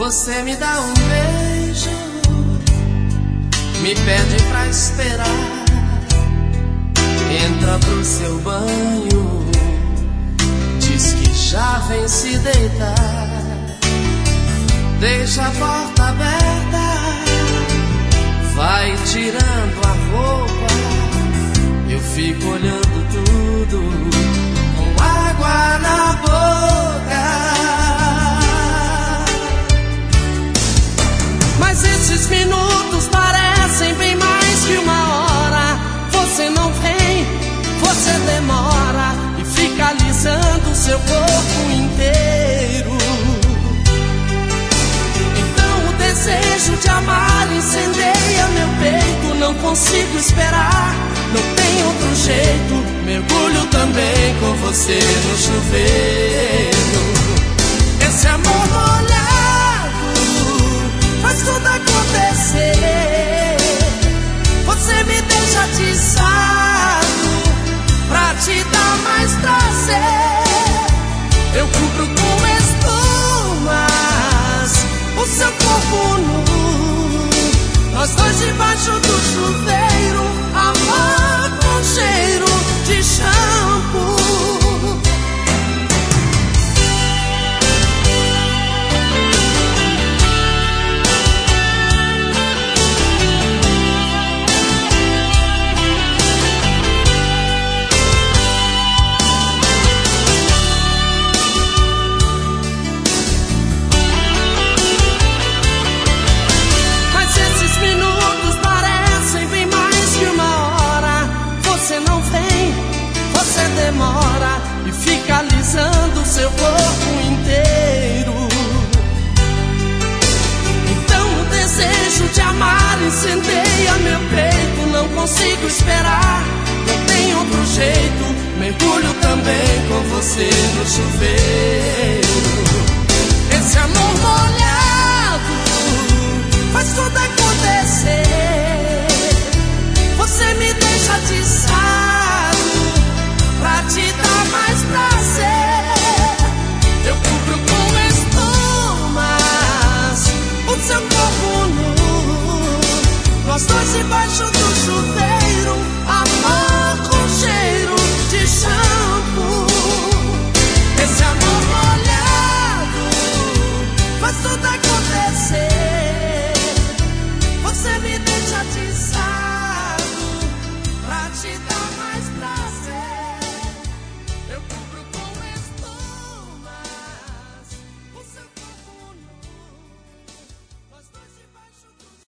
Você me dá um beijo, me pede pra esperar, entra pro seu banho, diz que já vem se deitar, deixa a porta aberta, vai tirando a roupa, eu fico olhando tudo com água na boca. Mas esses minutos parecem bem mais que uma hora. Você não vem, você demora e fica alisando seu corpo inteiro. Então o desejo de amar incendeia meu peito. Não consigo esperar, não tem outro jeito. Mergulho também com você no chuveiro. Esse amor molhado faz tudo acontecer. Você me deixa atiçado pra te dar mais prazer. Eu cubro com espumas o seu corpo nu, nós dois debaixo do chuveiro, amor com cheiro de shampoo. Demora e fica alisando seu corpo inteiro. Então o desejo de amar incendeia meu peito. Não consigo esperar, não tem outro jeito. Mergulho também com você no chuveiro.